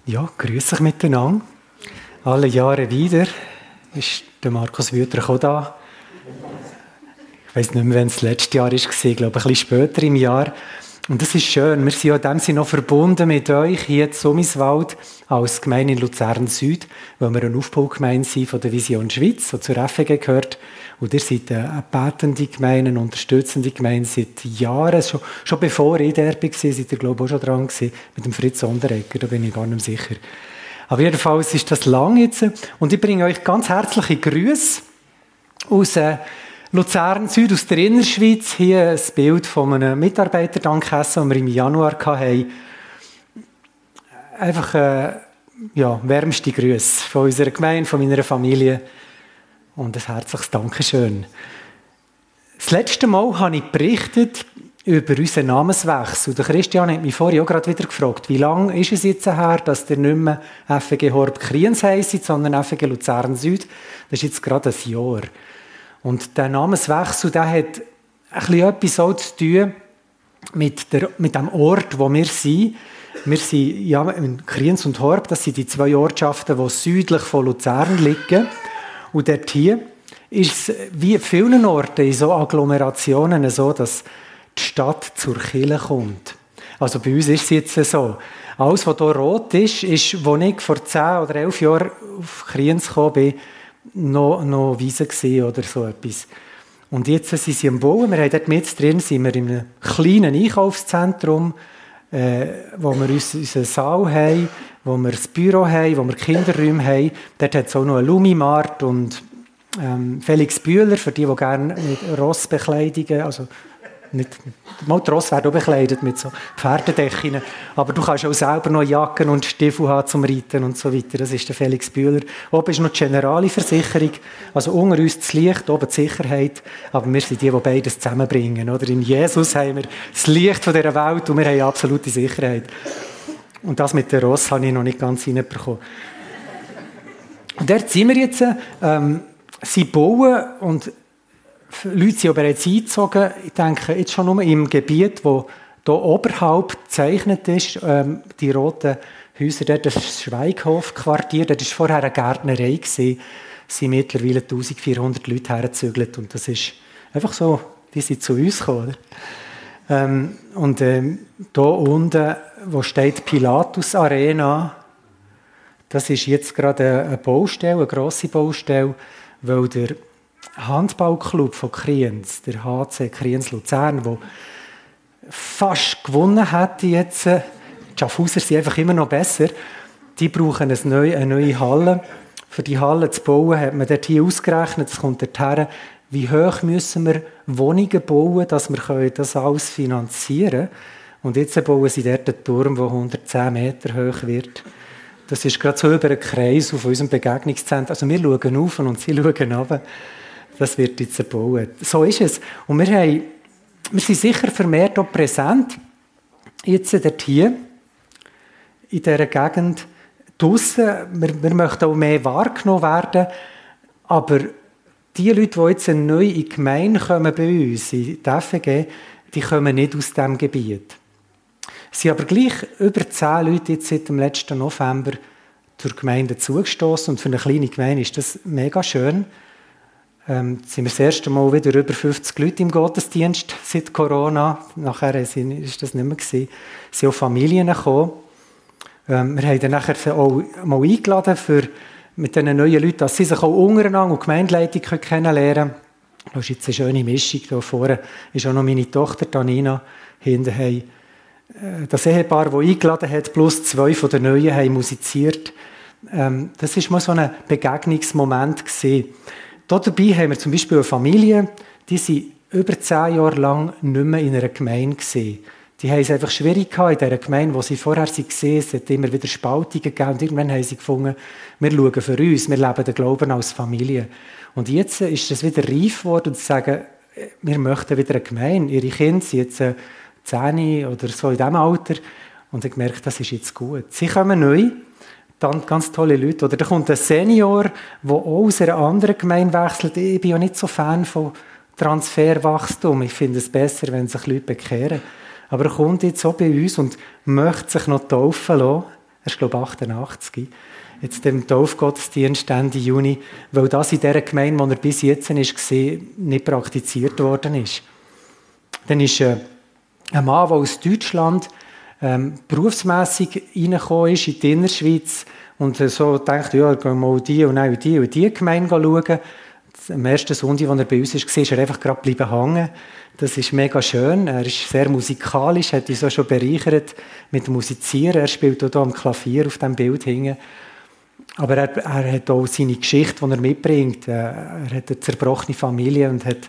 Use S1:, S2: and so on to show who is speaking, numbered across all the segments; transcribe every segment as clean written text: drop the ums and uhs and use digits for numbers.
S1: Ja, grüß euch miteinander. Alle Jahre wieder ist der Markus Wüthrich auch da. Ich weiss nicht mehr, wann es das letzte Jahr war, ich glaube ein bisschen später im Jahr. Und das ist schön, wir sind ja in dem Sinne noch verbunden mit euch hier in Summiswald als Gemeinde in Luzern Süd, weil wir eine Aufbaugemeinde sind von der Vision Schweiz, die zur FEG gehört. Und ihr seid eine betende Gemeinde, eine unterstützende Gemeinde seit Jahren. Schon bevor ich da war, seid ihr, glaube ich, auch schon dran gewesen, mit dem Fritz Sonderegger, da bin ich gar nicht sicher. Aber jedenfalls ist das lang jetzt. Und ich bringe euch ganz herzliche Grüße aus Luzern Süd, aus der Innerschweiz. Hier ein Bild von einem Mitarbeiterdankessen, das wir im Januar hatten. Einfach wärmste Grüße von unserer Gemeinde, von meiner Familie. Und ein herzliches Dankeschön. Das letzte Mal habe ich berichtet über unseren Namenswechsel. Der Christian hat mich vorhin auch gerade wieder gefragt, wie lange ist es jetzt her, dass der nicht mehr FEG Horb Kriens heisst, sondern FEG Luzern Süd. Das ist jetzt gerade ein Jahr. Und der Namenswechsel, der hat ein bisschen etwas auch zu tun mit dem Ort, wo wir sind. Wir sind ja, in Kriens und Horb, das sind die zwei Ortschaften, die südlich von Luzern liegen. Und dort hier ist es wie in vielen Orten, in so Agglomerationen so, dass die Stadt zur Kirche kommt. Also bei uns ist es jetzt so. Alles, was hier rot ist, als ich vor 10 oder 11 Jahren auf Kriens gekommen bin, noch Wiese gesehen oder so etwas. Und jetzt sind sie am Bauen. Wir haben dort mit drin, sind wir in einem kleinen Einkaufszentrum, wo wir unseren Saal haben, wo wir das Büro haben, wo wir Kinderräume haben. Dort hat es auch noch einen Lumimart und Felix Bühler, für die gerne mit Rossbekleidungen, also nicht, mal die Ross werden auch bekleidet mit so Pferdedecken, aber du kannst auch selber noch Jacken und Stiefel haben zum Reiten und so weiter. Das ist der Felix Bühler. Oben ist noch die Generali-Versicherung, also unter uns das Licht, oben die Sicherheit, aber wir sind die beides zusammenbringen. Oder? In Jesus haben wir das Licht von dieser Welt und wir haben absolute Sicherheit. Und das mit der Ross habe ich noch nicht ganz hineinbekommen. Und dort sind wir jetzt, sie bauen und Leute sind ja bereits eingezogen. Ich denke, jetzt schon nur im Gebiet, wo hier oberhalb gezeichnet ist, die roten Häuser, dort das Schweighof-Quartier, dort war vorher eine Gärtnerei gewesen, sind mittlerweile 1400 Leute hergezügelt und das ist einfach so, die sind zu uns gekommen. Und hier unten, wo steht Pilatus Arena, das ist jetzt gerade eine Baustelle, eine grosse Baustelle, weil der Handballclub von Kriens, der HC Kriens Luzern, der fast gewonnen hat jetzt, die Schaffhauser sind einfach immer noch besser, die brauchen eine neue Halle. Für die Halle zu bauen, hat man dort hier ausgerechnet, es kommt dorthin, wie hoch müssen wir Wohnungen bauen, dass wir das alles finanzieren können. Und jetzt bauen sie dort einen Turm, der 110 Meter hoch wird. Das ist gerade so über einen Kreis auf unserem Begegnungszentrum. Also wir schauen auf und sie schauen runter. Das wird jetzt erbaut. So ist es. Und wir sind sicher vermehrt auch präsent. Jetzt dort hier, in dieser Gegend, draussen. Wir möchten auch mehr wahrgenommen werden. Aber die Leute, die jetzt neu in die Gemeinde kommen bei uns, in die FEG, die kommen nicht aus diesem Gebiet. Es sind aber gleich über 10 Leute jetzt seit dem letzten November zur Gemeinde zugestoßen. Und für eine kleine Gemeinde ist das mega schön. Jetzt sind wir das erste Mal wieder über 50 Leute im Gottesdienst seit Corona. Nachher ist das nicht mehr gewesen. Es sind auch Familien gekommen. Wir haben dann nachher auch mal eingeladen mit diesen neuen Leuten, dass sie sich auch untereinander und Gemeindeleitung kennenlernen können. Das ist jetzt eine schöne Mischung. Hier vorne ist auch noch meine Tochter, Tanina, hinten haben das Ehepaar, das eingeladen hat, plus 2 von den Neuen haben musiziert. Das war mal so ein Begegnungsmoment gewesen. Dabei haben wir zum Beispiel eine Familie, die sind über 10 Jahre lang nicht mehr in einer Gemeinde gewesen. Die haben es einfach schwierig gehabt in dieser Gemeinde, wo sie vorher waren. Es hat immer wieder Spaltungen gegeben und irgendwann haben sie gefunden, wir schauen für uns, wir leben den Glauben als Familie. Und jetzt ist es wieder reif geworden, zu sagen, wir möchten wieder eine Gemeinde. Ihre Kinder sind jetzt 10 oder so in diesem Alter und ich gemerkt, das ist jetzt gut. Sie kommen neu, dann ganz tolle Leute. Oder da kommt ein Senior, der auch aus einer anderen Gemeinde wechselt. Ich bin ja nicht so Fan von Transferwachstum. Ich finde es besser, wenn sich Leute bekehren. Aber er kommt jetzt auch bei uns und möchte sich noch taufen lassen. Er ist, glaube ich, 88. Jetzt im Taufgottesdienst Ende Juni, weil das in dieser Gemeinde, wo er bis jetzt war, nicht praktiziert worden ist. Dann ist ein Mann, der aus Deutschland berufsmässig reingekommen ist in die Innerschweiz und so denkt, ja, gehen wir mal die und die Gemeinde schauen. Am ersten Sonntag, als er bei uns war, ist er einfach gerade bleiben hängen. Das ist mega schön. Er ist sehr musikalisch, hat uns auch schon bereichert mit dem Musizieren. Er spielt auch hier am Klavier auf dem Bild hinten. Aber er hat auch seine Geschichte, die er mitbringt. Er hat eine zerbrochene Familie und hat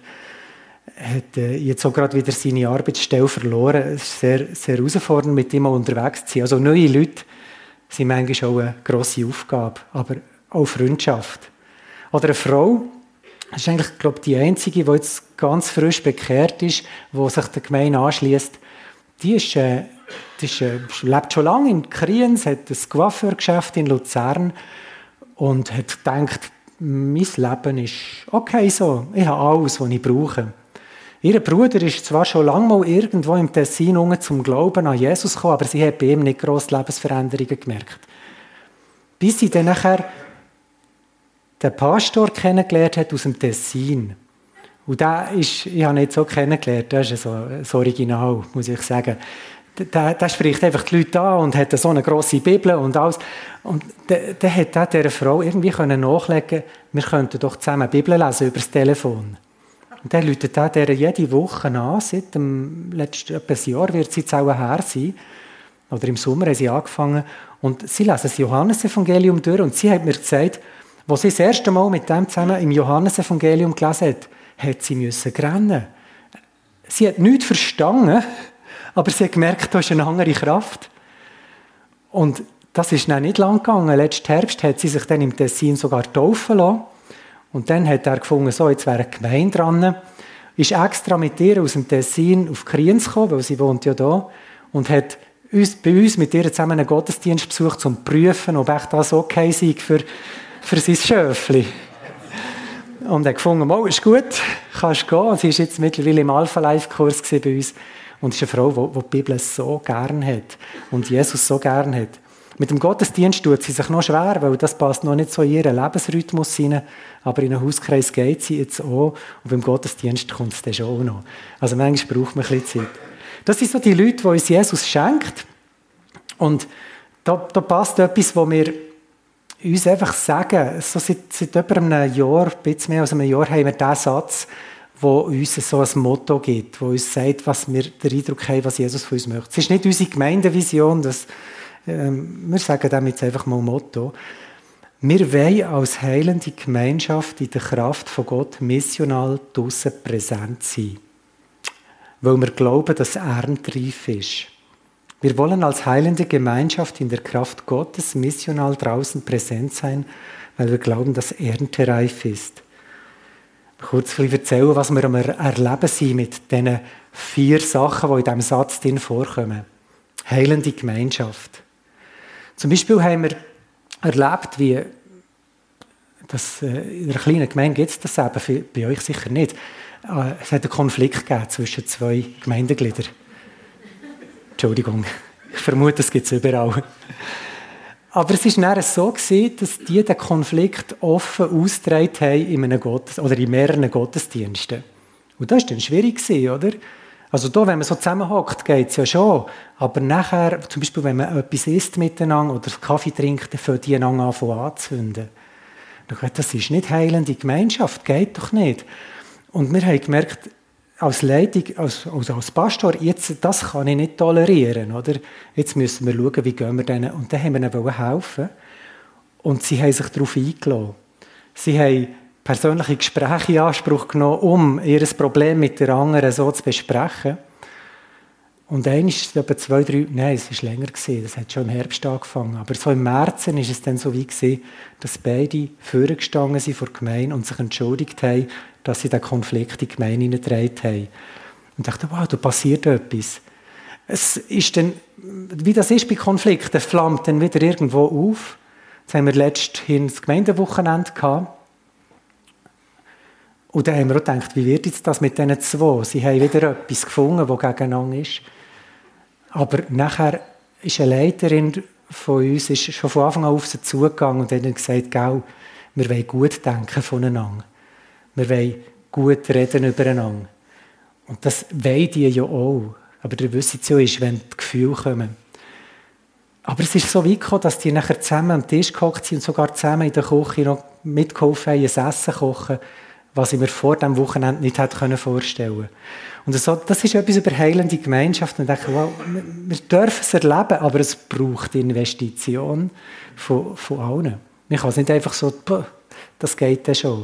S1: jetzt auch gerade wieder seine Arbeitsstelle verloren. Es ist sehr, sehr herausfordernd, mit ihm unterwegs zu sein. Also neue Leute sind manchmal auch eine grosse Aufgabe, aber auch Freundschaft. Oder eine Frau, das ist eigentlich, glaube ich, die einzige, die jetzt ganz frisch bekehrt ist, die sich der Gemeinde anschließt. Die lebt schon lange in Kriens, hat ein Coiffeurgeschäft in Luzern und hat gedacht, mein Leben ist okay so, ich habe alles, was ich brauche. Ihr Bruder ist zwar schon lange mal irgendwo im Tessin zum Glauben an Jesus gekommen, aber sie hat bei ihm nicht grosse Lebensveränderungen gemerkt. Bis sie dann nachher den Pastor kennengelernt hat aus dem Tessin. Und ich habe ihn nicht so kennengelernt, das ist so ein Original, muss ich sagen. Der spricht einfach die Leute an und hat so eine grosse Bibel und alles. Und der hat dieser Frau irgendwie nachlegen, wir könnten doch zusammen Bibel lesen über das Telefon. Und dann läutet der jede Woche an, seit dem letzten etwa ein Jahr wird sie jetzt auch her sein. Oder im Sommer haben sie angefangen. Und sie lesen das Johannesevangelium durch und sie hat mir gesagt, als sie das erste Mal mit dem zusammen im Johannesevangelium gelesen hat, hat sie müssen rennen. Sie hat nichts verstanden, aber sie hat gemerkt, da ist eine andere Kraft. Und das ist dann nicht lang gegangen. Letzten Herbst hat sie sich dann im Tessin sogar taufen lassen. Und dann hat er gefunden, so, jetzt wäre eine Gemeinde dran. Ist extra mit ihr aus dem Tessin auf Kriens gekommen, weil sie wohnt ja da. Und hat bei uns mit ihr zusammen einen Gottesdienst besucht, um zu prüfen, ob echt das okay sei für sein Schöfli. Und er hat gefunden, oh, ist gut, kannst gehen. Und sie ist jetzt mittlerweile im Alpha-Life-Kurs bei uns. Und ist eine Frau, die die Bibel so gern hat und Jesus so gern hat. Mit dem Gottesdienst tut sie sich noch schwer, weil das passt noch nicht so in ihren Lebensrhythmus hinein. Aber in einen Hauskreis geht sie jetzt auch. Und beim Gottesdienst kommt es dann schon auch noch. Also manchmal braucht man ein bisschen Zeit. Das sind so die Leute, die uns Jesus schenkt. Und da passt etwas, wo wir uns einfach sagen. So seit etwa einem Jahr, ein bisschen mehr als einem Jahr, haben wir diesen Satz, der uns so ein Motto gibt, der uns sagt, was wir den Eindruck haben, was Jesus von uns möchte. Es ist nicht unsere Gemeindevision, wir sagen dem jetzt einfach mal Motto. Wir wollen als heilende Gemeinschaft in der Kraft von Gott missional draussen präsent sein. Weil wir glauben, dass erntereif ist. Wir wollen als heilende Gemeinschaft in der Kraft Gottes missional draußen präsent sein, weil wir glauben, dass erntereif ist. Kurz erzählen, was wir am Erleben sind mit diesen 4 Sachen, die in diesem Satz drin vorkommen. Heilende Gemeinschaft. Zum Beispiel haben wir erlebt, wie das, in einer kleinen Gemeinde gibt es das eben, bei euch sicher nicht. Es hat einen Konflikt gegeben zwischen 2 Gemeindegliedern. Entschuldigung, ich vermute, es gibt es überall. Aber es war dann so, dass die den Konflikt offen ausgetragen haben in mehreren Gottesdiensten. Und das war dann schwierig, oder? Also da, wenn man so zusammenhockt, geht es ja schon. Aber nachher, zum Beispiel, wenn man etwas isst miteinander oder Kaffee trinkt, dann fangen die einander an anzuzünden. Das ist nicht heilende Gemeinschaft, geht doch nicht. Und wir haben gemerkt, als Leitung, als Pastor, jetzt, das kann ich nicht tolerieren, oder? Jetzt müssen wir schauen, wie gehen wir denen. Und dann haben wir ihnen helfen. Und sie haben sich darauf eingelassen. Sie haben persönliche Gespräche in Anspruch genommen, um ihr Problem mit der anderen so zu besprechen. Und dann ist es etwa 2, 3, nein, es war länger gewesen, das hat schon im Herbst angefangen. Aber so im März ist es dann so wie gewesen, dass beide vorgestanden sind vor der Gemeinde und sich entschuldigt haben, dass sie den Konflikt in die Gemeinde hineingetragen haben. Und ich dachte, wow, da passiert etwas. Es ist dann, wie das ist bei Konflikten, flammt dann wieder irgendwo auf. Jetzt haben wir letzthin das Gemeindewochenende gehabt. Und dann haben wir auch gedacht, wie wird jetzt das mit diesen 2? Sie haben wieder etwas gefunden, das gegeneinander ist. Aber nachher ist eine Leiterin von uns ist schon von Anfang an auf sie zugegangen und hat gesagt, «Gell, wir wollen gut denken voneinander. Wir wollen gut reden übereinander.» Und das wollen die ja auch. Aber ihr wisst es ja, wenn die Gefühle kommen. Aber es ist so weit gekommen, dass die nachher zusammen am Tisch gehockt sind und sogar zusammen in der Küche noch mitgeholfen haben, ein Essen kochen, was ich mir vor diesem Wochenende nicht hätte vorstellen können. Und das ist etwas über heilende Gemeinschaft. Und ich denke, wow, wir dürfen es erleben, aber es braucht Investition von allen. Man kann es nicht einfach so, das geht dann schon.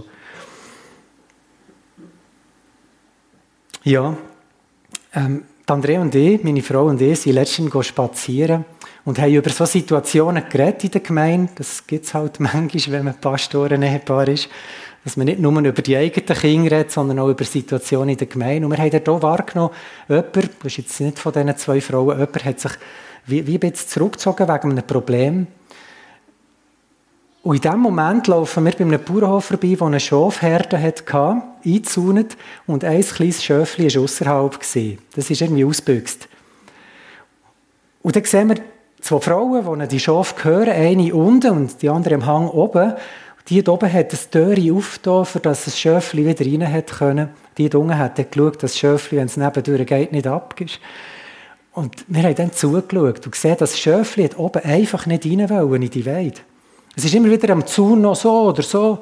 S1: Ja, Andrea und ich, meine Frau und ich, sind letztens spazieren und haben über solche Situationen geredet in der Gemeinde. Das gibt es halt manchmal, wenn man Pastoren-Ehepaar ist, dass man nicht nur über die eigenen Kinder redet, sondern auch über Situationen in der Gemeinde. Und wir haben dort auch wahrgenommen, jemand, das ist jetzt nicht von diesen 2 Frauen, jemand hat sich wie ein bisschen zurückgezogen wegen einem Problem. Und in diesem Moment laufen wir bei einem Bauernhof vorbei, der eine Schafherde hatte, eingezäunt, und ein kleines Schöfchen war ausserhalb. Das ist irgendwie ausgebüxt. Und dann sehen wir 2 Frauen, die Schafe gehören, eine unten und die andere am Hang oben. Die hier oben hat das Türchen aufgetan, für dass das Schöfchen wieder rein konnte. Die hier unten hat dann geschaut, dass das Schöfchen, wenn es nebendurch geht, nicht abgeht. Und wir haben dann zugeschaut und gesehen, dass das Schöfchen hat oben einfach nicht rein wollen in die Weide. Es ist immer wieder am Zaun noch so oder so.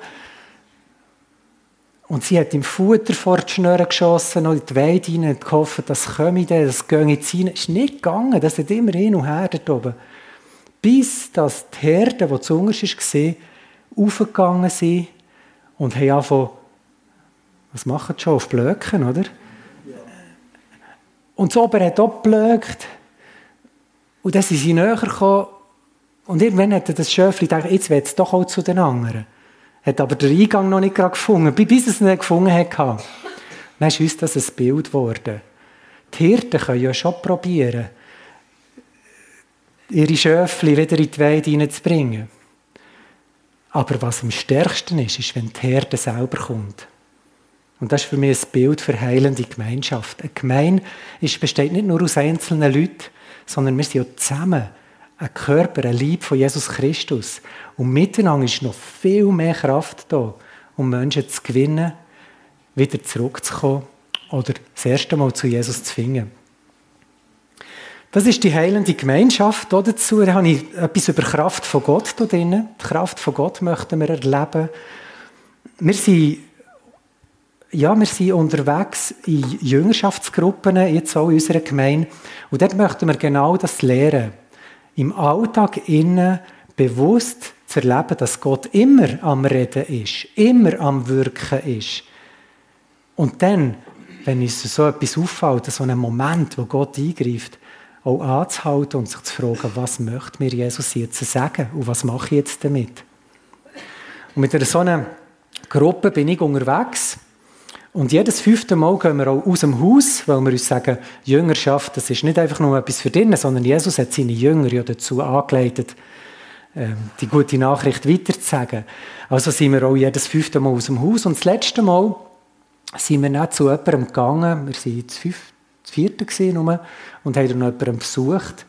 S1: Und sie hat im Futter vor die Schnüre geschossen, noch in die Weide rein und gehofft, das komme dann, das gehe jetzt rein. Es ist nicht gegangen, das hat immer hin und her dort oben. Bis dass die Herde, die zu unterst war, aufgegangen sind und haben angefangen, was machen die schon, auf Blöcken, oder? Ja. Und das Ober hat auch geblökt. Und dann sind sie näher gekommen. Und irgendwann hat das Schöfchen gedacht, jetzt will es doch auch zu den anderen. Hat aber den Eingang noch nicht gerade gefunden, bis es ihn nicht gefunden hat. Dann ist uns das ein Bild geworden. Die Hirten können ja schon probieren, ihre Schöfchen wieder in die Weide hineinzubringen. Aber was am stärksten ist, ist, wenn die Herde selber kommt. Und das ist für mich ein Bild für heilende Gemeinschaft. Eine Gemeinde besteht nicht nur aus einzelnen Leuten, sondern wir sind ja zusammen ein Körper, ein Leib von Jesus Christus. Und miteinander ist noch viel mehr Kraft da, um Menschen zu gewinnen, wieder zurückzukommen oder das erste Mal zu Jesus zu finden. Das ist die heilende Gemeinschaft. Dazu habe ich etwas über die Kraft von Gott hier drin. Die Kraft von Gott möchten wir erleben. Wir sind unterwegs in Jüngerschaftsgruppen, jetzt auch in unserer Gemeinde. Und dort möchten wir genau das lernen. Im Alltag innen bewusst zu erleben, dass Gott immer am Reden ist, immer am Wirken ist. Und dann, wenn uns so etwas auffällt, so einen Moment, wo Gott eingreift, auch anzuhalten und sich zu fragen, was möchte mir Jesus jetzt sagen und was mache ich jetzt damit? Und mit so einer Gruppe bin ich unterwegs. Und jedes 5. Mal gehen wir auch aus dem Haus, weil wir uns sagen, Jüngerschaft, das ist nicht einfach nur etwas für drinnen, sondern Jesus hat seine Jünger ja dazu angeleitet, die gute Nachricht weiterzusagen. Also sind wir auch jedes 5. Mal aus dem Haus. Und das letzte Mal sind wir nicht zu jemandem gegangen, wir waren das 4. nur, und haben noch jemanden besucht.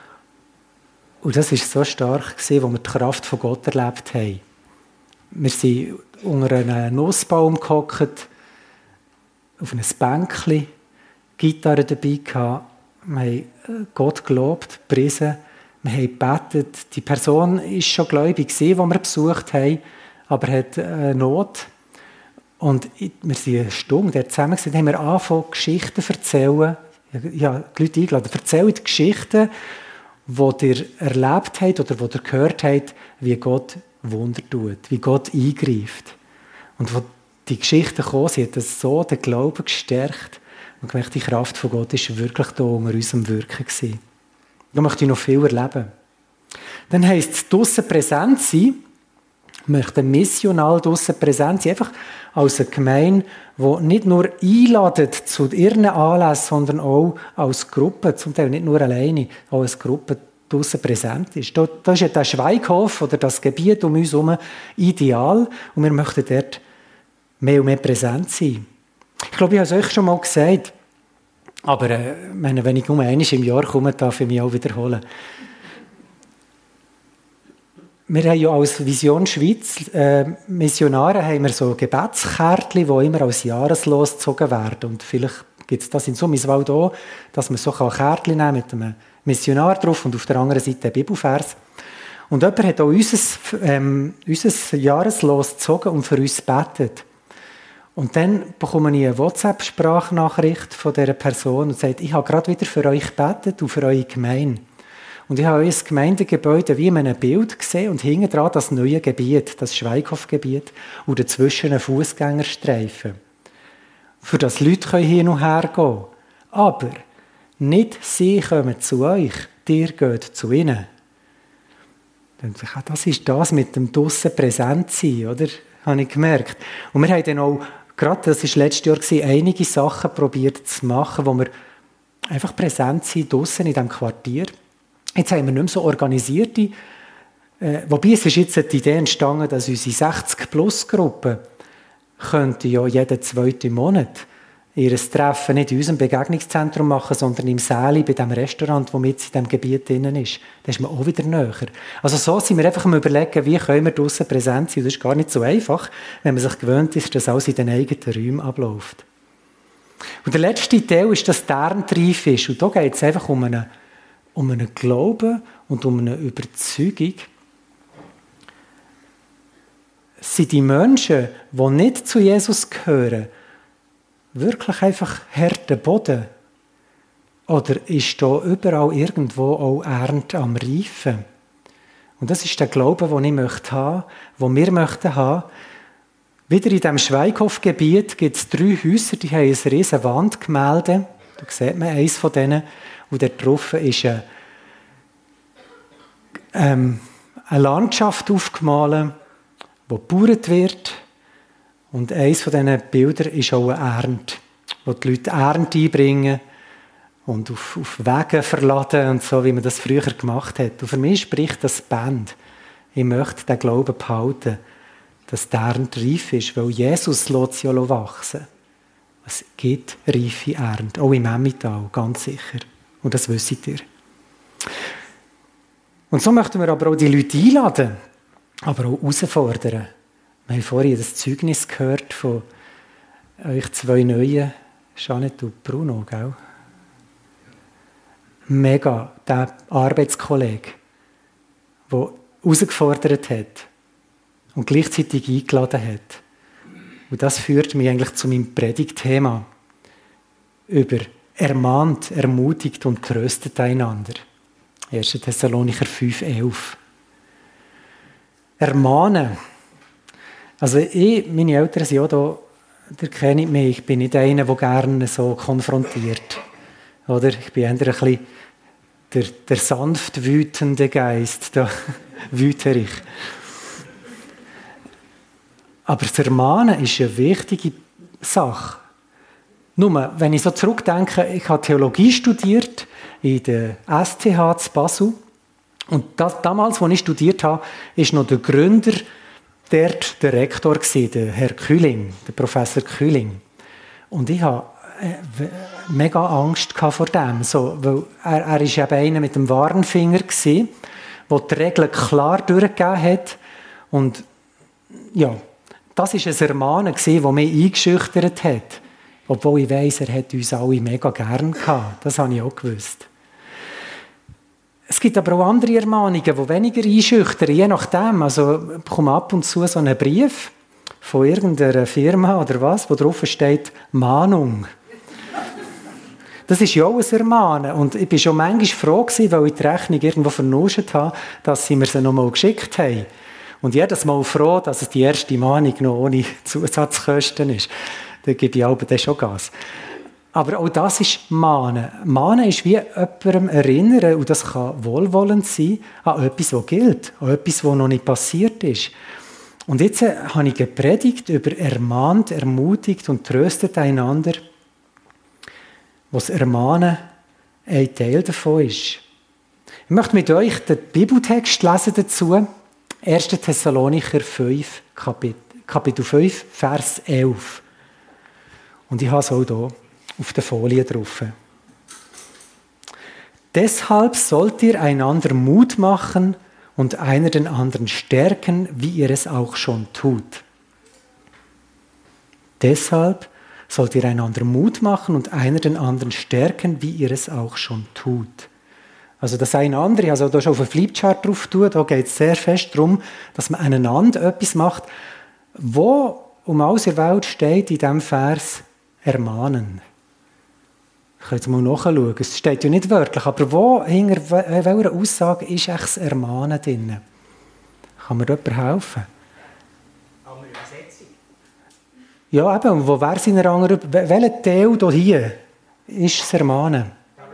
S1: Und das war so stark, als wir die Kraft von Gott erlebt haben. Wir sind unter einem Nussbaum gehockt, auf einem Bänkchen, Gitarre dabei gehabt. Wir haben Gott gelobt, gepriesen, wir haben gebetet. Die Person war schon gläubig, die wir besucht haben, aber hat Not. Und wir sind eine Stunde dort zusammen gewesen, haben wir angefangen, Geschichten zu erzählen. Ja, die Leute eingeladen. Erzählt Geschichten, die ihr erlebt habt oder die ihr gehört habt, wie Gott Wunder tut, wie Gott eingreift. Und wo die Geschichten kamen, sie hat das so den Glauben gestärkt und gemerkt, die Kraft von Gott ist wirklich da unter unserem Wirken gewesen. Da möchte ich noch viel erleben. Dann heisst es, draussen präsent sein. Wir möchten missional draussen präsent sein, einfach als eine Gemeinde, die nicht nur einladet zu ihren Anlässen, sondern auch als Gruppe, zum Teil nicht nur alleine, auch als Gruppe draussen präsent ist. Da ist ja der Schweighof oder das Gebiet um uns herum ideal und wir möchten dort mehr und mehr präsent sein. Ich glaube, ich habe es euch schon mal gesagt, aber wenn ich nur einmal im Jahr komme, darf ich mich auch wiederholen. wir haben ja als Vision Schweiz Missionare haben wir so Gebetskärtchen, die immer als Jahreslos gezogen werden. Und vielleicht gibt es das in Summiswald auch, dass man so Kärtchen nehmen mit einem Missionar drauf und auf der anderen Seite ein Bibelvers. Und jemand hat auch unser Jahreslos gezogen und für uns gebetet. Und dann bekomme ich eine WhatsApp-Sprachnachricht von dieser Person und sagt, ich habe gerade wieder für euch gebetet und für eure Gemeinde. Und ich habe euer Gemeindegebäude wie in einem Bild gesehen und hinten dran das neue Gebiet, das Schweighof-Gebiet und dazwischen einen Fußgängerstreifen. Für das Leute hier und her gehen können. Aber nicht sie kommen zu euch, ihr geht zu ihnen. Das ist das mit dem draussen präsent sein, oder? Habe ich gemerkt. Und wir haben dann auch, gerade das war letztes Jahr, einige Sachen probiert zu machen, wo wir einfach präsent sind, draussen in diesem Quartier. Jetzt haben wir nicht mehr so organisierte, wobei es ist jetzt die Idee entstanden, dass unsere 60-Plus-Gruppe könnte ja jeden zweiten Monat ihr Treffen nicht in unserem Begegnungszentrum machen, sondern im Säli bei dem Restaurant, das mit in diesem Gebiet drin ist. Da ist man auch wieder näher. Also so sind wir einfach am Überlegen, wie können wir draussen präsent sein. Und das ist gar nicht so einfach, wenn man sich gewöhnt ist, dass alles in den eigenen Räumen abläuft. Und der letzte Teil ist, dass die Ernte ist. Und da geht es einfach um einen Glauben und um eine Überzeugung. Sind die Menschen, die nicht zu Jesus gehören, wirklich einfach harter Boden? Oder ist da überall irgendwo auch Ernte am Reifen? Und das ist der Glaube, den ich möchte haben, den wir möchten haben. Wieder in diesem Schweighof-Gebiet gibt es 3 Häuser, die haben ein riesen Wandgemälde. Da sieht man eines von denen. Und dort drauf ist eine Landschaft aufgemalt, wo gebaut wird. Und eines von diesen Bildern ist auch eine Ernte, wo die Leute Ernte einbringen und auf Wege verladen und so, wie man das früher gemacht hat. Und für mich spricht das Band. Ich möchte den Glauben behalten, dass die Ernte reif ist, weil Jesus lässt sie ja wachsen. Es gibt reife Ernte, auch im Emmental, ganz sicher. Und das wisst ihr. Und so möchten wir aber auch die Leute einladen, aber auch herausfordern. Wir haben vorhin das Zeugnis gehört von euch 2 Neuen, Jeanette und Bruno, gell? Mega, der Arbeitskollege, der herausgefordert hat und gleichzeitig eingeladen hat. Und das führt mich eigentlich zu meinem Predigtthema über ermahnt, ermutigt und tröstet einander. 1. Thessalonicher 5,11. Ermahnen. Also meine Eltern sind auch da, ihr kennt mich, ich bin nicht einer, der gerne so konfrontiert. Oder? Ich bin eher ein bisschen der sanft wütende Geist, da wüte ich. Aber das Ermahnen ist eine wichtige Sache. Nur, wenn ich so zurückdenke, ich habe Theologie studiert in der STH zu Basel. Und damals, als ich studiert habe, war noch der Gründer dort der Rektor, der Herr Kühling, der Professor Kühling. Und ich hatte mega Angst vor dem. So, weil er war eben einer mit dem Warnfinger, der die Regeln klar durchgegeben hat. Und ja, das war ein Ermahnen, das mich eingeschüchtert hat. Obwohl ich weiss, er hat uns alle mega gern gehabt. Das habe ich auch gewusst. Es gibt aber auch andere Ermahnungen, die weniger einschüchtern, je nachdem. Also ich bekomme ab und zu so einen Brief von irgendeiner Firma oder was, wo drauf steht Mahnung. Das ist ja auch ein Ermahnen. Und ich war schon manchmal froh gewesen, weil ich die Rechnung irgendwo vernuscht habe, dass sie mir sie noch mal geschickt haben. Und jedes Mal froh, dass es die erste Mahnung noch ohne Zusatzkosten ist. Da gebe ich aber dann schon Gas. Aber auch das ist Mahnen. Mahnen ist wie jemandem erinnern, und das kann wohlwollend sein, an etwas, das gilt, an etwas, das noch nicht passiert ist. Und jetzt habe ich gepredigt über ermahnt, ermutigt und tröstet einander, was Ermahnen ein Teil davon ist. Ich möchte mit euch den Bibeltext lesen dazu, 1. Thessalonicher 5, Kapitel 5, Vers 11. Und ich habe es auch hier auf der Folie drauf. Deshalb sollt ihr einander Mut machen und einer den anderen stärken, wie ihr es auch schon tut. Deshalb sollt ihr einander Mut machen und einer den anderen stärken, wie ihr es auch schon tut. Also das einander, also da schon auf einen Flipchart drauf tun, da geht es sehr fest darum, dass man einander etwas macht, wo um alles in der Welt steht in diesem Vers ermahnen. Ich kann jetzt mal nachschauen, es steht ja nicht wörtlich, aber wo, hinter welcher Aussage ist echt das Ermahnen drin? Kann mir jemand helfen?
S2: Andere Übersetzung.
S1: Ja, eben, und wo wäre es in einer anderen, welcher Teil hier ist das Ermahnen?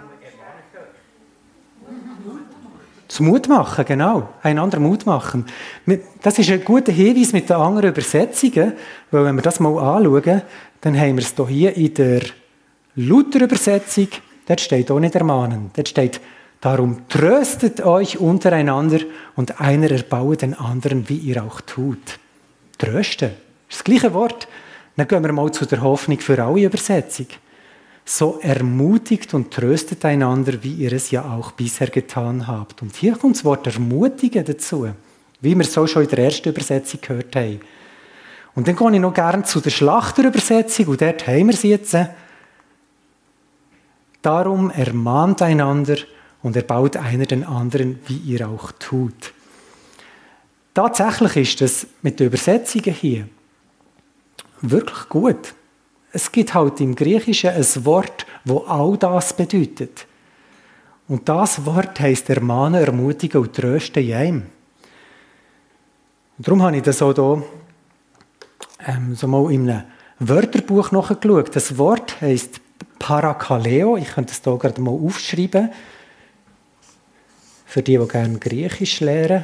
S1: Das Mut machen, genau. Einander Mut machen. Das ist ein guter Hinweis mit den anderen Übersetzungen, weil wenn wir das mal anschauen, dann haben wir es hier in der Luther-Übersetzung, dort steht auch nicht ermahnen. Dort steht, darum tröstet euch untereinander und einer erbaue den anderen, wie ihr auch tut. Trösten, ist das gleiche Wort. Dann gehen wir mal zu der Hoffnung für alle Übersetzung. So ermutigt und tröstet einander, wie ihr es ja auch bisher getan habt. Und hier kommt das Wort ermutigen dazu, wie wir es so schon in der ersten Übersetzung gehört haben. Und dann gehe ich noch gerne zu der Schlachterübersetzung, und dort haben wir sie jetzt. Darum ermahnt einander und erbaut einer den anderen, wie ihr auch tut. Tatsächlich ist das mit den Übersetzungen hier wirklich gut. Es gibt halt im Griechischen ein Wort, das all das bedeutet. Und das Wort heisst ermahnen, ermutigen und trösten in einem. Und darum habe ich das auch hier so mal in einem Wörterbuch nachgeschaut. Das Wort heisst Parakaleo. Ich könnte es hier gerade mal aufschreiben. Für die gerne Griechisch lernen.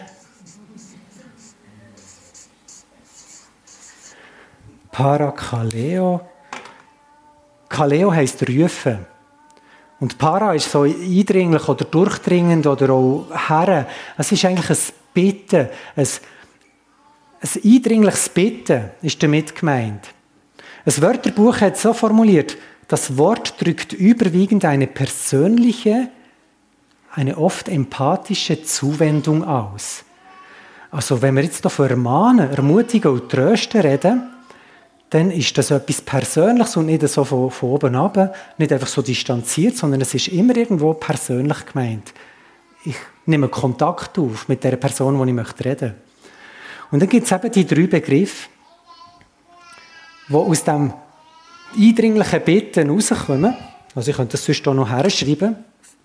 S1: Parakaleo. Kaleo heisst rufen. Und Para ist so eindringlich oder durchdringend oder auch Herren. Es ist eigentlich ein Bitten, ein eindringliches Bitten ist damit gemeint. Ein Wörterbuch hat es so formuliert, das Wort drückt überwiegend eine persönliche, eine oft empathische Zuwendung aus. Also wenn wir jetzt hier von ermahnen, ermutigen und trösten reden, dann ist das etwas Persönliches und nicht so von oben runter, nicht einfach so distanziert, sondern es ist immer irgendwo persönlich gemeint. Ich nehme Kontakt auf mit der Person, die ich reden möchte. Und dann gibt es eben die 3 Begriffe, die aus dem eindringlichen Bitten rauskommen. Also ich könnte das sonst hier noch herschreiben.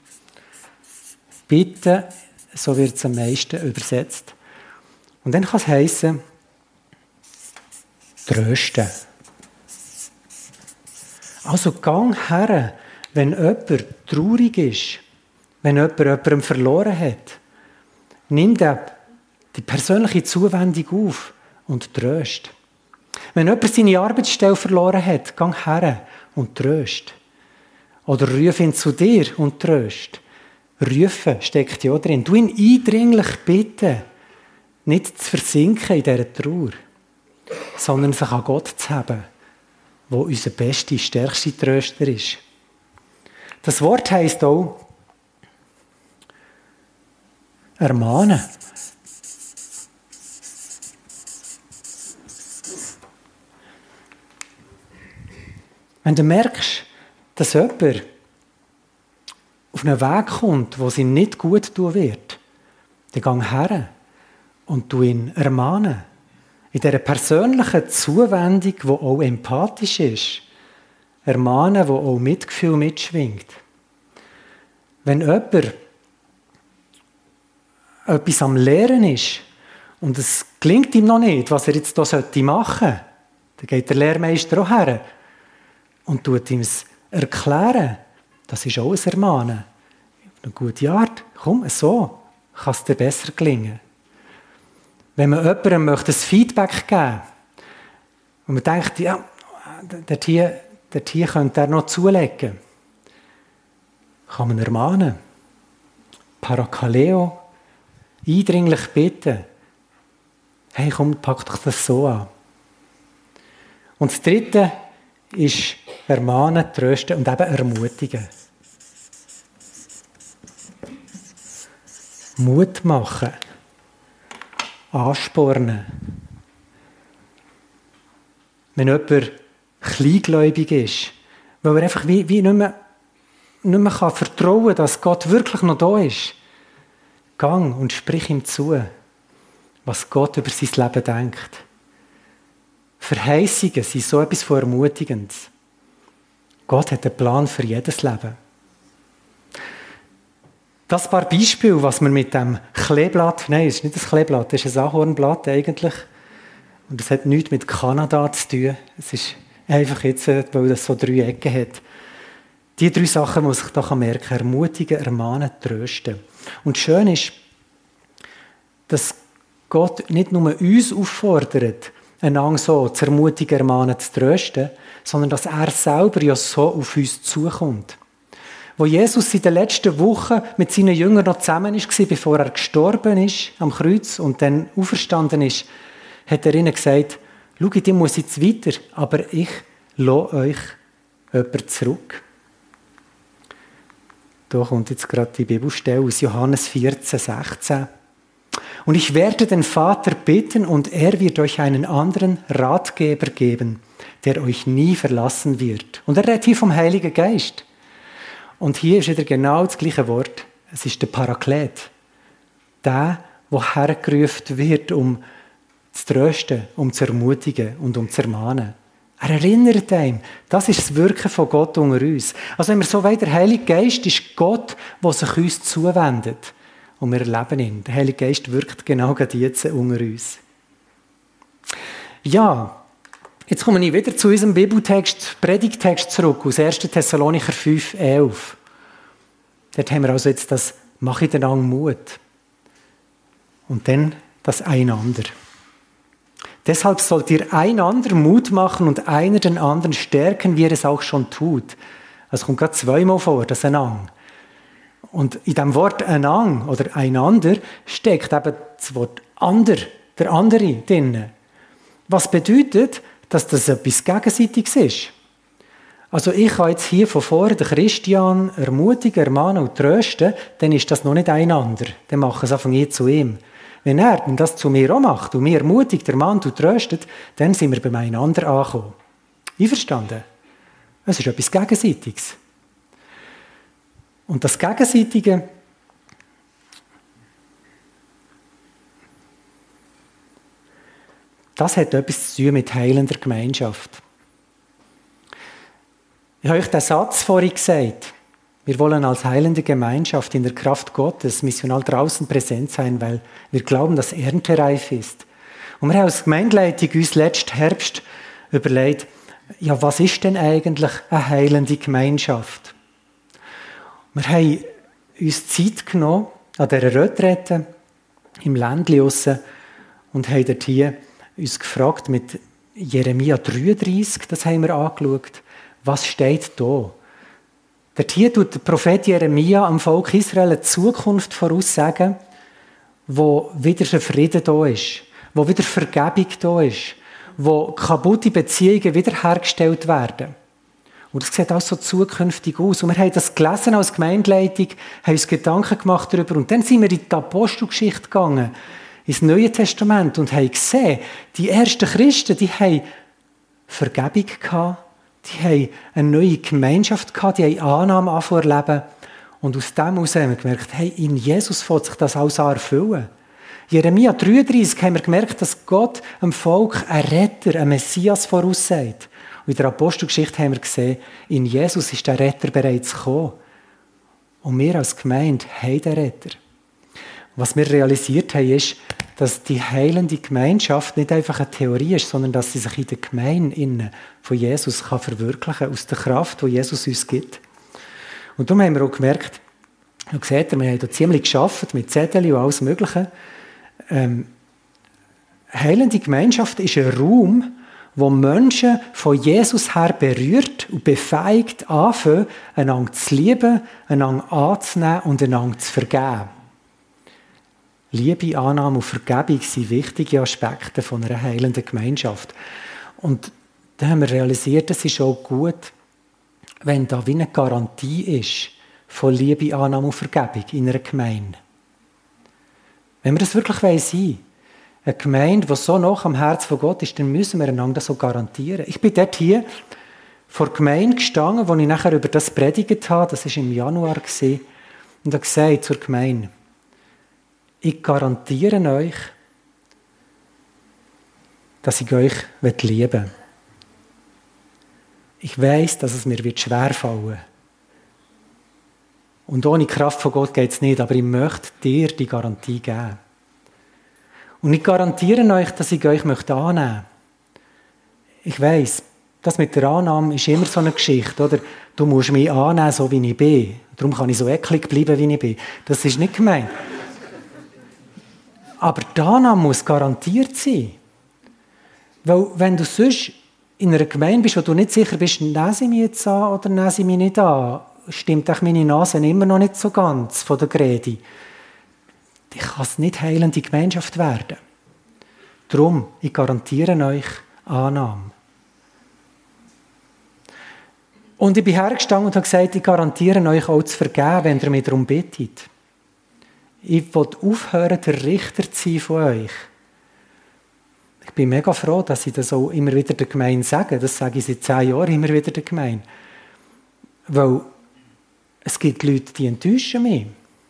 S1: Bitten, so wird es am meisten übersetzt. Und dann kann es heissen, trösten. Also gang her, wenn jemand traurig ist, wenn jemand jemanden verloren hat. Nimm die persönliche Zuwendung auf und tröst. Wenn jemand seine Arbeitsstelle verloren hat, gang her und tröst. Oder ruf ihn zu dir und tröst. Rufen steckt ja drin. Du ihn eindringlich bitten, nicht zu versinken in dieser Trauer, sondern sich an Gott zu haben, der unser bester, stärkster Tröster ist. Das Wort heisst auch ermahnen. Wenn du merkst, dass jemand auf einen Weg kommt, wo es ihm nicht gut tun wird, dann gang her und du ihn ermahnen. In dieser persönlichen Zuwendung, die auch empathisch ist. Ermahnen, wo auch Mitgefühl mitschwingt. Wenn jemand etwas am Lehren ist und es gelingt ihm noch nicht, was er jetzt hier machen sollte, dann geht der Lehrmeister auch her und tut ihm es erklären. Das ist auch ein Ermahnen. Eine gute Art. Komm, so kann es dir besser gelingen. Wenn man jemandem ein Feedback geben möchte und man denkt, ja, dort hier könnte er noch zulegen, kann man ermahnen. Parakaleo, eindringlich bitten. Hey, komm, pack doch das so an. Und das Dritte ist ermahnen, trösten und eben ermutigen. Mut machen. anspornen. Wenn jemand kleingläubig ist, weil er einfach wie nicht mehr vertrauen kann, dass Gott wirklich noch da ist, gang und sprich ihm zu, was Gott über sein Leben denkt. Verheißungen sind so etwas von Ermutigendes. Gott hat einen Plan für jedes Leben. Das paar Beispiele, was man mit dem Kleeblatt, nein, es ist nicht ein Kleeblatt, es ist ein Ahornblatt eigentlich. Und es hat nichts mit Kanada zu tun. Es ist einfach jetzt, weil das so 3 Ecken hat. Die 3 Sachen muss ich da merken. Ermutigen, ermahnen, trösten. Und schön ist, dass Gott nicht nur uns auffordert, einander so zu ermutigen, ermahnen, zu trösten, sondern dass er selber ja so auf uns zukommt. Wo Jesus in den letzten Wochen mit seinen Jüngern noch zusammen war, bevor er gestorben ist am Kreuz und dann auferstanden ist, hat er ihnen gesagt, schaut, ich muss jetzt weiter, aber ich lasse euch jemanden zurück. Da kommt jetzt gerade die Bibelstelle aus Johannes 14, 16. Und ich werde den Vater bitten und er wird euch einen anderen Ratgeber geben, der euch nie verlassen wird. Und er redet hier vom Heiligen Geist. Und hier ist wieder genau das gleiche Wort. Es ist der Paraklet. Der hergerufen wird, um zu trösten, um zu ermutigen und um zu ermahnen. Er erinnert einem, das ist das Wirken von Gott unter uns. Also wenn wir so weit, der Heilige Geist ist Gott, der sich uns zuwendet. Und wir erleben ihn. Der Heilige Geist wirkt genau jetzt unter uns. Ja, jetzt komme ich wieder zu unserem Bibeltext, Predigtext zurück, aus 1. Thessalonicher 5, 11. Dort haben wir also jetzt das «Mach ich einander Mut». Und dann das «Einander». Deshalb sollt ihr einander Mut machen und einer den anderen stärken, wie er es auch schon tut. Es kommt gerade 2-mal vor, das «Einander». Und in dem Wort «enang» oder «einander» steckt eben das Wort «ander», der andere drin. Was bedeutet, dass das etwas Gegenseitiges ist. Also ich kann jetzt hier von vorne den Christian ermutigen, ermahnen und trösten, dann ist das noch nicht «einander». Dann mache ich es einfach ich zu ihm. Wenn er das zu mir auch macht und mir ermutigt, ermahnt und tröstet, dann sind wir beim «einander» angekommen. Einverstanden? Es ist etwas Gegenseitiges. Und das Gegenseitige, das hat etwas zu tun mit heilender Gemeinschaft. Ich habe euch den Satz vorhin gesagt. Wir wollen als heilende Gemeinschaft in der Kraft Gottes missional draußen präsent sein, weil wir glauben, dass erntereif ist. Und wir haben als Gemeindeleitung uns letzten Herbst überlegt, ja, was ist denn eigentlich eine heilende Gemeinschaft? Wir haben uns Zeit genommen an dieser Retrette im Ländli draussen und haben dort hier uns gefragt mit Jeremia 33, das haben wir angeschaut, was steht da? Dort hier tut der Prophet Jeremia am Volk Israel eine Zukunft voraussagen, wo wieder ein Frieden da ist, wo wieder Vergebung da ist, wo kaputte Beziehungen wiederhergestellt werden. Und das sieht auch so zukünftig aus. Und wir haben das gelesen als Gemeindeleitung, haben uns Gedanken gemacht darüber. Und dann sind wir in die Apostelgeschichte gegangen, ins Neue Testament, und haben gesehen, die ersten Christen, die haben Vergebung gehabt, die haben eine neue Gemeinschaft gehabt, die haben Annahme erleben. Und aus dem heraus haben wir gemerkt, hey, in Jesus fängt sich das alles an erfüllen. Jeremia 33 haben wir gemerkt, dass Gott dem Volk einen Retter, einen Messias voraussagt. Und in der Apostelgeschichte haben wir gesehen, in Jesus ist der Retter bereits gekommen. Und wir als Gemeinde haben den Retter. Was wir realisiert haben, ist, dass die heilende Gemeinschaft nicht einfach eine Theorie ist, sondern dass sie sich in der Gemeinde von Jesus kann verwirklichen kann, aus der Kraft, die Jesus uns gibt. Und darum haben wir auch gemerkt, und seht ihr, wir haben da ziemlich gearbeitet mit Zetteln und alles Mögliche. Heilende Gemeinschaft ist ein Raum, wo Menschen von Jesus her berührt und befähigt anfangen, einander zu lieben, einander anzunehmen und einander zu vergeben. Liebe, Annahme und Vergebung sind wichtige Aspekte von einer heilenden Gemeinschaft. Und da haben wir realisiert, es ist auch gut, wenn da wie eine Garantie ist von Liebe, Annahme und Vergebung in einer Gemeinde. Wenn wir das wirklich sein wollen, eine Gemeinde, die so nah am Herz von Gott ist, dann müssen wir einander so garantieren. Ich bin dort hier vor der Gemeinde gestanden, wo ich nachher über das predigt habe, das war im Januar, und habe gesagt zur Gemeinde, ich garantiere euch, dass ich euch lieben will. Ich weiss, dass es mir schwerfallen wird. Und ohne Kraft von Gott geht es nicht, aber ich möchte dir die Garantie geben. Und ich garantiere euch, dass ich euch annehmen möchte. Ich weiss, das mit der Annahme ist immer so eine Geschichte, oder? Du musst mich annehmen, so wie ich bin. Darum kann ich so eklig bleiben, wie ich bin. Das ist nicht gemeint. Aber die Annahme muss garantiert sein. Weil wenn du sonst in einer Gemeinde bist, wo du nicht sicher bist, nehmen sie mich jetzt an oder nehmen sie mich nicht an, stimmt auch meine Nase immer noch nicht so ganz von der Gerede. Ich kann es nicht heilende Gemeinschaft werden. Darum, ich garantiere euch Annahme. Und ich bin hergestanden und habe gesagt, ich garantiere euch auch zu vergeben, wenn ihr mich darum bittet. Ich will aufhören, der Richter zu sein von euch. Ich bin mega froh, dass ich das auch immer wieder der Gemeinde sage. Das sage ich seit 10 Jahren immer wieder der Gemeinde. Weil es gibt Leute, die enttäuschen mich.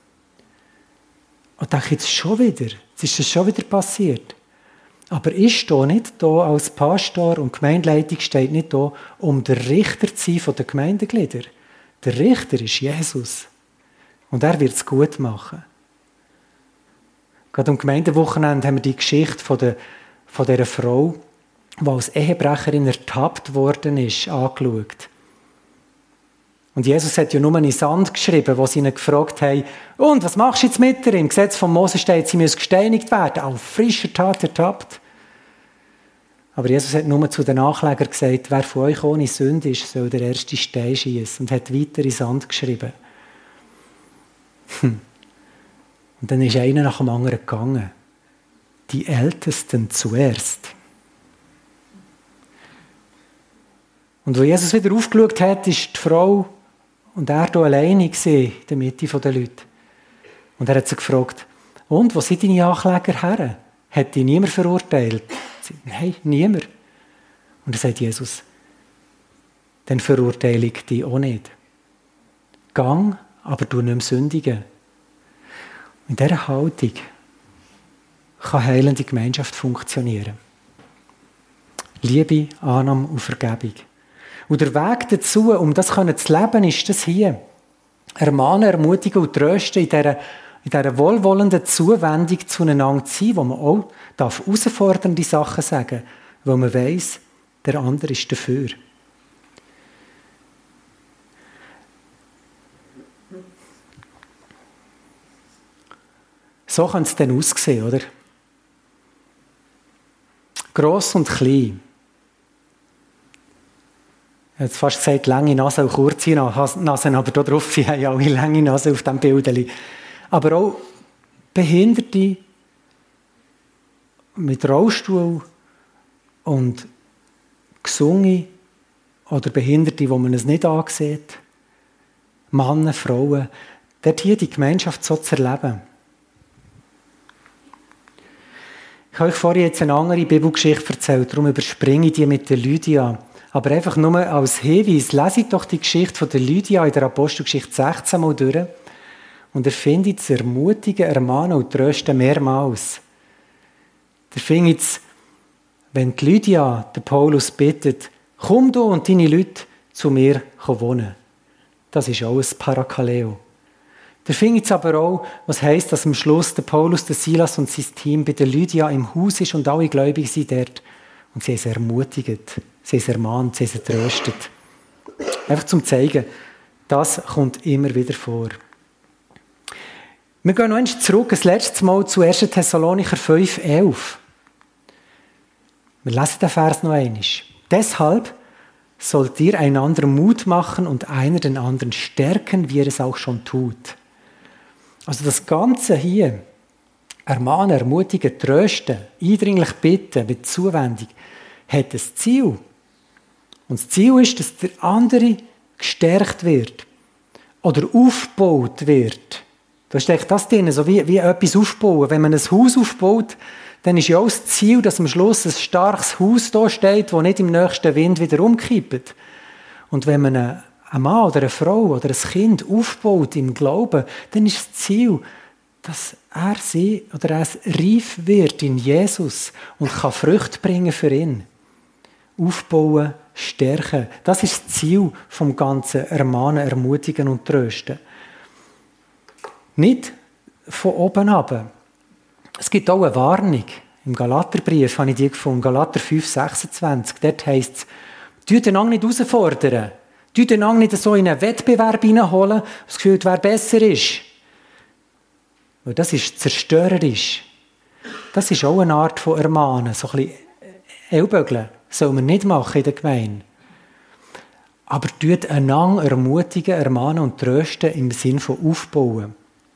S1: Und denke, jetzt ist das schon wieder passiert. Aber ich stehe nicht hier als Pastor und Gemeindeleitung steht nicht hier, um der Richter zu sein von den Gemeindegliedern. Der Richter ist Jesus. Und er wird es gut machen. Gerade am Gemeindewochenende haben wir die Geschichte von dieser Frau, die als Ehebrecherin ertappt worden ist, angeschaut. Und Jesus hat ja nur in den Sand geschrieben, wo sie ihn gefragt haben, und was machst du jetzt mit ihr? Im Gesetz von Mose steht, sie müssen gesteinigt werden, auf frischer Tat ertappt. Aber Jesus hat nur zu den Anklägern gesagt, wer von euch ohne Sünde ist, soll der erste Stein schießen. Und hat weiter in den Sand geschrieben. Und dann ist einer nach dem anderen gegangen. Die Ältesten zuerst. Und wo Jesus wieder aufgeschaut hat, ist die Frau und er hier alleine in der Mitte der Leute. Und er hat sie gefragt, und, wo sind deine Ankläger her? Hat dich niemand verurteilt? Sie sagt, nein, niemand. Und dann sagt Jesus, dann verurteile ich dich auch nicht. Gang, aber du nicht mehr sündigen. In dieser Haltung kann heilende Gemeinschaft funktionieren. Liebe, Annahme und Vergebung. Und der Weg dazu, um das zu leben, ist das hier. Ermahnen, ermutigen und trösten in dieser wohlwollenden Zuwendung zueinander zu sein, wo man auch herausfordernde Sachen sagen darf, weil man weiss, der andere ist dafür. So kann es dann aussehen, oder? Gross und klein. Ich habe jetzt fast gesagt, lange Nase und kurze Nase, aber da drauf sind ja alle lange Nase auf diesem Bild. Aber auch Behinderte mit Rollstuhl und Gesunde oder Behinderte, wo man es nicht ansieht. Männer, Frauen. Dort hier die Gemeinschaft so zu erleben. Ich habe euch vorhin jetzt eine andere Bibelgeschichte erzählt, darum überspringe ich die mit der Lydia. Aber einfach nur als Hinweis, lese doch die Geschichte von der Lydia in der Apostelgeschichte 16 mal durch und ihr findet es ermutigen, ermahnen und trösten mehrmals. Ihr findet es, wenn die Lydia den Paulus bittet, komm du und deine Leute zu mir wohnen. Das ist auch ein Parakaleo. Ihr findet es aber auch, was heisst, dass am Schluss der Paulus, der Silas und sein Team bei der Lydia im Haus ist und alle Gläubigen sind dort. Und sie haben sie ermutigt, sie haben sie ermahnt, sie haben sie tröstet. Einfach zum zeigen, das kommt immer wieder vor. Wir gehen noch einmal zurück, das letzte Mal zu 1. Thessalonicher 5,11. Wir lesen den Vers noch einmal. Deshalb sollt ihr einander Mut machen und einer den anderen stärken, wie ihr es auch schon tut. Also das Ganze hier, ermahnen, ermutigen, trösten, eindringlich bitten, mit Zuwendung, hat ein Ziel. Und das Ziel ist, dass der andere gestärkt wird oder aufgebaut wird. Da steckt das drin, so wie etwas aufbauen. Wenn man ein Haus aufbaut, dann ist ja auch das Ziel, dass am Schluss ein starkes Haus da steht, das nicht im nächsten Wind wieder umkippt. Und wenn man einen Mann oder eine Frau oder ein Kind aufbaut im Glauben, dann ist das Ziel, dass er sie oder er reif wird in Jesus und kann Früchte bringen für ihn. Aufbauen, stärken. Das ist das Ziel vom ganzen Ermahnen, Ermutigen und Trösten. Nicht von oben ab. Es gibt auch eine Warnung. Im Galaterbrief habe ich die gefunden, Galater 5,26. Dort heisst es, tut einander nicht herausfordern. Tut einander nicht so in einen Wettbewerb hineinholen, das Gefühl, wer besser ist. Weil das ist zerstörerisch. Das ist auch eine Art von Ermahnen. So ein bisschen Ellbögeln soll man nicht machen in der Gemeinde. Aber tut einander ermutigen, ermahnen und trösten im Sinn von aufbauen.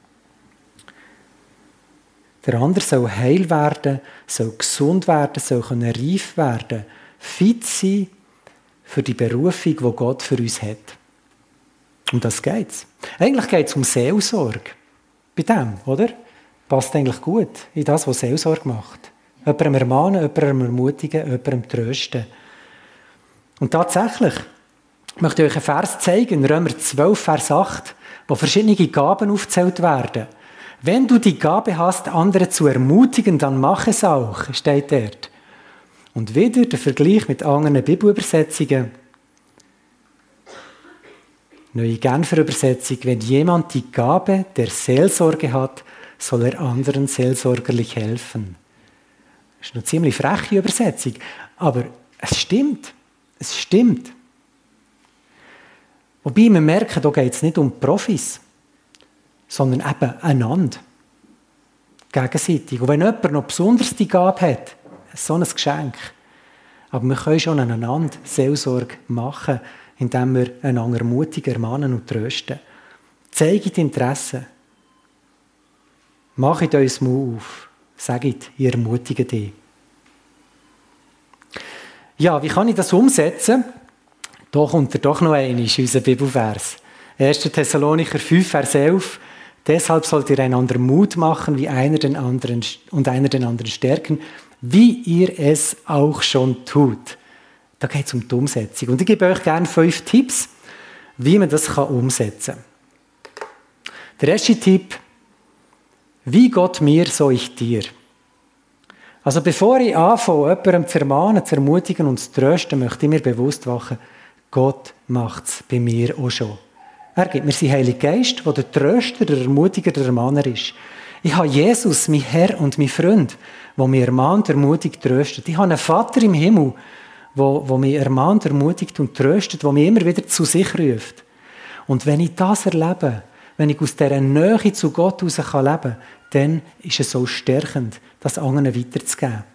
S1: Der andere soll heil werden, soll gesund werden, soll reif werden, fit sein für die Berufung, die Gott für uns hat. Um das geht es. Eigentlich geht es um Seelsorge. Bei dem, oder? Passt eigentlich gut in das, was Seelsorge macht. Jemandem ermahnen, jemandem ermutigen, jemandem trösten. Und tatsächlich möchte ich euch einen Vers zeigen, in Römer 12, Vers 8, wo verschiedene Gaben aufgezählt werden. Wenn du die Gabe hast, andere zu ermutigen, dann mach es auch, steht dort. Und wieder der Vergleich mit anderen Bibelübersetzungen. Neue Genfer Übersetzung. Wenn jemand die Gabe der Seelsorge hat, soll er anderen seelsorgerlich helfen. Das ist eine ziemlich freche Übersetzung, aber es stimmt. Es stimmt. Wobei wir merken, da geht es nicht um Profis, sondern eben einander. Gegenseitig. Und wenn jemand noch besonders die Gabe hat, so ein Geschenk. Aber wir können schon einander Seelsorge machen, indem wir einander ermutigen, ermahnen und trösten. Zeigt Interesse. Macht uns Mut auf. Sagt, ich ermutige dich. Ja, wie kann ich das umsetzen? Da kommt doch noch einmal unser Bibelvers. 1. Thessalonicher 5, Vers 11. Deshalb sollt ihr einander Mut machen, wie einer den anderen stärken, wie ihr es auch schon tut. Da geht es um die Umsetzung. Und ich gebe euch gerne 5 Tipps, wie man das umsetzen kann. Der erste Tipp: Wie Gott mir, so ich dir. Also bevor ich anfange, jemandem zu ermahnen, zu ermutigen und zu trösten, möchte ich mir bewusst machen, Gott macht es bei mir auch schon. Er gibt mir seinen Heiligen Geist, der der Tröster, der Ermutiger, der Ermahner ist. Ich habe Jesus, mein Herr und mein Freund, der mich ermahnt, ermutigt, tröstet. Ich habe einen Vater im Himmel, der mich ermahnt, ermutigt und tröstet, der mich immer wieder zu sich ruft. Und wenn ich das erlebe, wenn ich aus dieser Nähe zu Gott heraus leben kann, dann ist es so stärkend, das anderen weiterzugeben.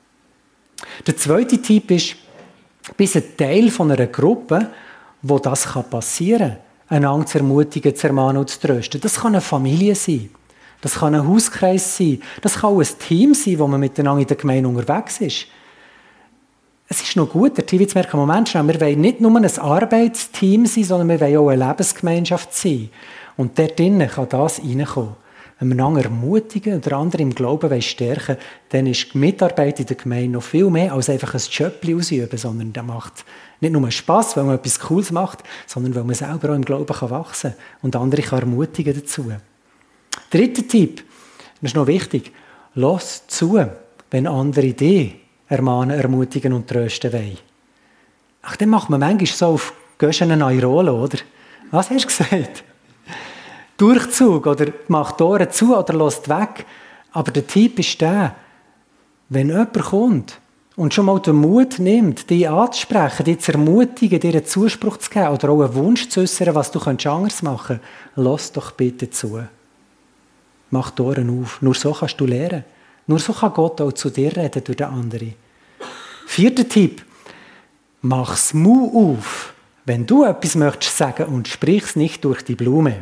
S1: Der zweite Tipp ist, bist ein Teil von einer Gruppe, wo das passieren kann. Einander zu ermutigen, zu ermahnen und zu trösten. Das kann eine Familie sein. Das kann ein Hauskreis sein. Das kann auch ein Team sein, wo man miteinander in der Gemeinde unterwegs ist. Es ist noch gut, der TV zu merken, Moment schnell, wir wollen nicht nur ein Arbeitsteam sein, sondern wir wollen auch eine Lebensgemeinschaft sein. Und dort drinnen kann das reinkommen. Wenn wir einander ermutigen und andere im Glauben stärken, dann ist die Mitarbeit in der Gemeinde noch viel mehr als einfach ein Jobli ausüben, sondern der macht nicht nur Spass, weil man etwas Cooles macht, sondern weil man selber auch im Glauben wachsen kann und andere kann ermutigen dazu. Dritter Tipp, das ist noch wichtig: Lass zu, wenn andere dich ermahnen, ermutigen und trösten wollen. Ach, dann macht man manchmal so auf Göschen Neurolo, oder? Was hast du gesagt? Durchzug oder macht die Ohren zu oder lässt weg. Aber der Tipp ist der, wenn jemand kommt und schon mal den Mut nimmt, dich anzusprechen, dich zu ermutigen, dir einen Zuspruch zu geben oder auch einen Wunsch zu äußern, was du anders machen könntest, lass doch bitte zu. Mach die Ohren auf. Nur so kannst du lernen. Nur so kann Gott auch zu dir reden durch den anderen. Vierter Tipp: Mach's Mut auf, wenn du etwas möchtest sagen und sprich's nicht durch die Blume.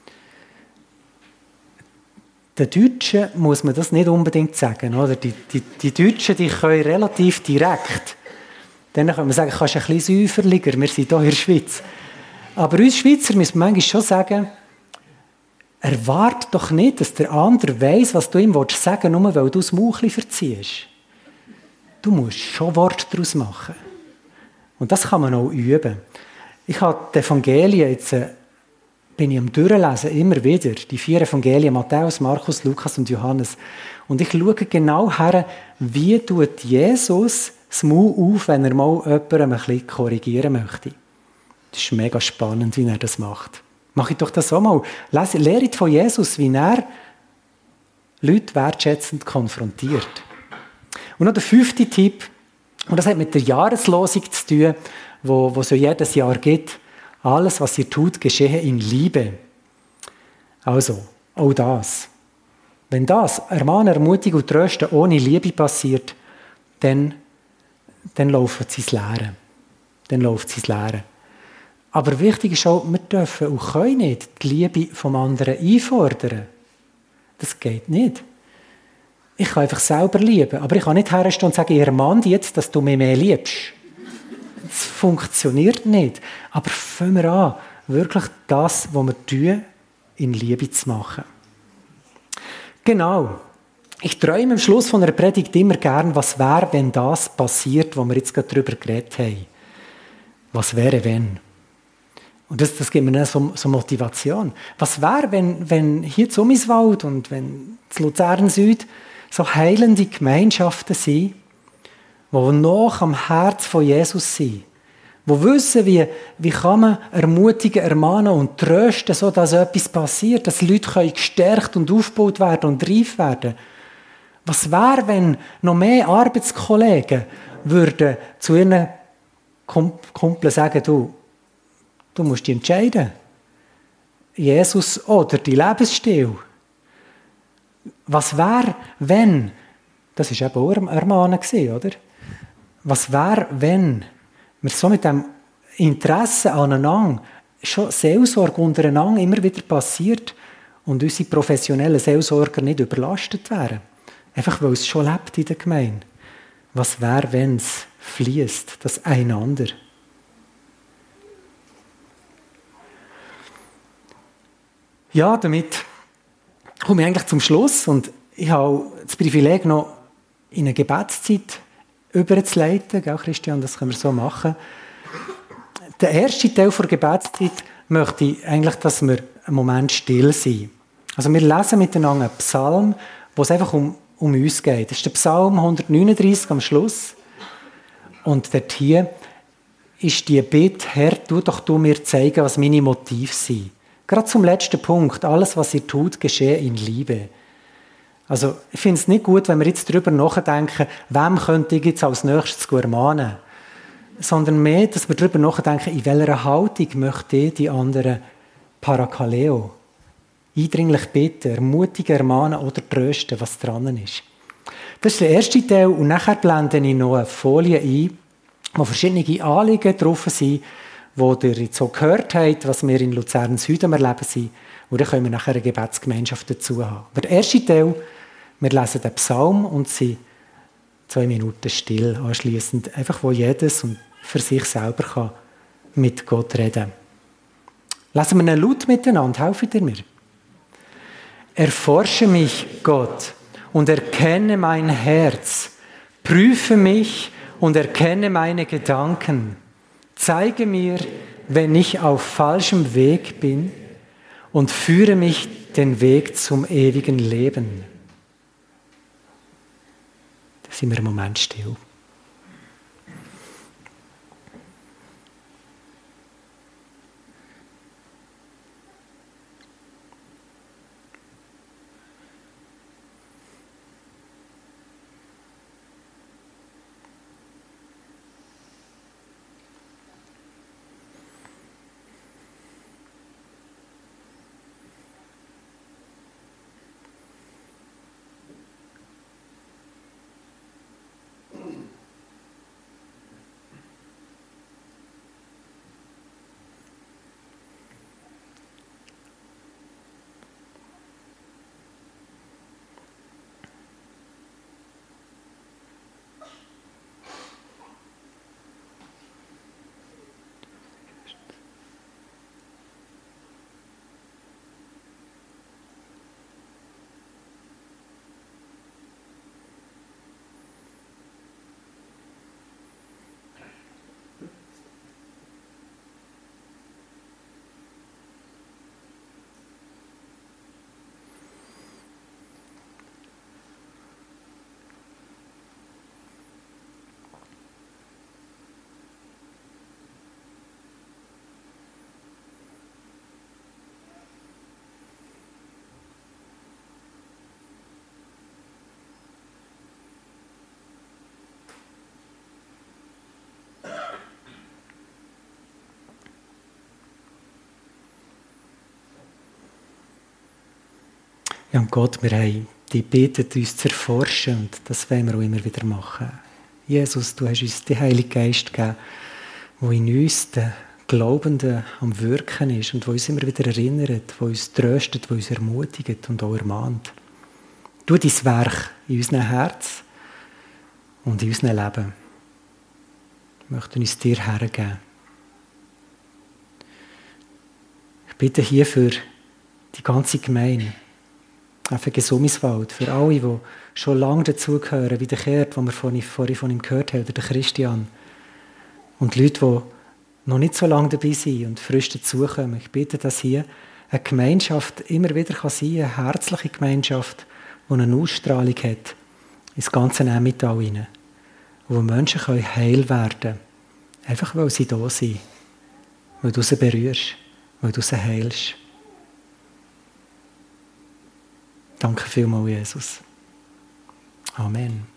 S1: Den Deutschen muss man das nicht unbedingt sagen. Oder? Die Deutschen, die können relativ direkt. Dann kann man sagen, kannst du ein bisschen säuferlicher, wir sind hier in der Schweiz. Aber uns Schweizer müssen wir manchmal schon sagen, erwarte doch nicht, dass der andere weiss, was du ihm sagen willst, nur weil du das Mauchli verziehst. Du musst schon Wort daraus machen. Und das kann man auch üben. Ich habe die Evangelien jetzt, bin ich am Durchlesen, immer wieder. Die 4 Evangelien, Matthäus, Markus, Lukas und Johannes. Und ich schaue genau her, wie tut Jesus das Maul auf, wenn er mal jemanden ein bisschen korrigieren möchte. Das ist mega spannend, wie er das macht. Mache ich doch das auch mal. Lehre von Jesus, wie er Leute wertschätzend konfrontiert. Und noch der 5. Tipp, und das hat mit der Jahreslosung zu tun, wo es ja jedes Jahr gibt. Alles, was ihr tut, geschehe in Liebe. Also, auch das. Wenn das Ermahnen, Ermutigen und Trösten ohne Liebe passiert, dann läuft es ins Leere. Dann läuft es ins Leere. Aber wichtig ist auch, wir dürfen und können nicht die Liebe vom anderen einfordern. Das geht nicht. Ich kann einfach selber lieben, aber ich kann nicht herstehen und sagen, ich ermahne dich jetzt, dass du mich mehr liebst. Das funktioniert nicht. Aber fangen wir an, wirklich das, was wir tun, in Liebe zu machen. Genau. Ich träume am Schluss von einer Predigt immer gern, was wäre, wenn das passiert, wo wir jetzt gerade darüber geredet haben. Was wäre, wenn? Und das gibt mir dann so Motivation. Was wäre, wenn hier zu Sumiswald und wenn zu Luzern Süd so heilende Gemeinschaften sind, die noch am Herz von Jesus sind, die wissen, wie kann man ermutigen, ermahnen und trösten, so dass etwas passiert, dass Leute gestärkt und aufgebaut werden und reif werden. Was wäre, wenn noch mehr Arbeitskollegen würden zu ihren Kumpeln sagen, du musst dich entscheiden. Jesus oder dein Lebensstil. Was wäre, wenn, das war eben auch Ermahnen, oder? Was wäre, wenn wir so mit dem Interesse aneinander, schon Seelsorge untereinander immer wieder passiert und unsere professionellen Seelsorger nicht überlastet wären? Einfach, weil es schon lebt in der Gemeinde. Was wäre, wenn es fließt, das Einander? Ja, damit komme ich eigentlich zum Schluss und ich habe das Privileg, noch in eine Gebetszeit überzuleiten. Gell, Christian, das können wir so machen. Der erste Teil der Gebetszeit möchte ich eigentlich, dass wir einen Moment still sind. Also wir lesen miteinander einen Psalm, wo es einfach um uns geht. Das ist der Psalm 139 am Schluss. Und dort hier ist die Bitte, Herr, tu doch du mir zeigen, was meine Motive sind. Gerade zum letzten Punkt, alles, was ihr tut, geschehe in Liebe. Also ich finde es nicht gut, wenn wir jetzt darüber nachdenken, wem könnte ich jetzt als nächstes ermahnen, sondern mehr, dass wir darüber nachdenken, in welcher Haltung möchte ich die anderen Parakaleo eindringlich bitten, ermutigen, ermahnen oder trösten, was dran ist. Das ist der erste Teil und nachher blende ich noch eine Folie ein, wo verschiedene Anliegen drauf sind, wo ihr jetzt so gehört habt, was wir in Luzern Süd am Erleben sind. Und dann können wir nachher eine Gebetsgemeinschaft dazu haben. Aber der erste Teil, wir lesen den Psalm und sind 2 Minuten still anschliessend, einfach wo jedes und für sich selber kann mit Gott reden. Lesen wir einen laut miteinander, helft ihr mir? Erforsche mich, Gott, und erkenne mein Herz. Prüfe mich und erkenne meine Gedanken. Zeige mir, wenn ich auf falschem Weg bin und führe mich den Weg zum ewigen Leben. Da sind wir im Moment still. Ja, und Gott, wir haben dich gebeten, uns zu erforschen, und das wollen wir auch immer wieder machen. Jesus, du hast uns den Heiligen Geist gegeben, der in uns, den Glaubenden, am Wirken ist und der uns immer wieder erinnert, der uns tröstet, der uns ermutigt und auch ermahnt. Tu dein Werk in unserem Herz und in unserem Leben. Wir möchten uns dir hergeben. Ich bitte hier für die ganze Gemeinde, auch für Gesumiswald, für alle, die schon lange dazugehören, wie der Kurt, den wir vorhin von ihm gehört haben, oder der Christian. Und die Leute, die noch nicht so lange dabei sind und frisch dazukommen. Ich bitte, dass hier eine Gemeinschaft immer wieder sein kann, eine herzliche Gemeinschaft, die eine Ausstrahlung hat, ins ganze Emmental hinein. Wo Menschen heil werden können, einfach weil sie da sind, weil du sie berührst, weil du sie heilst. Danke vielmals, Jesus. Amen.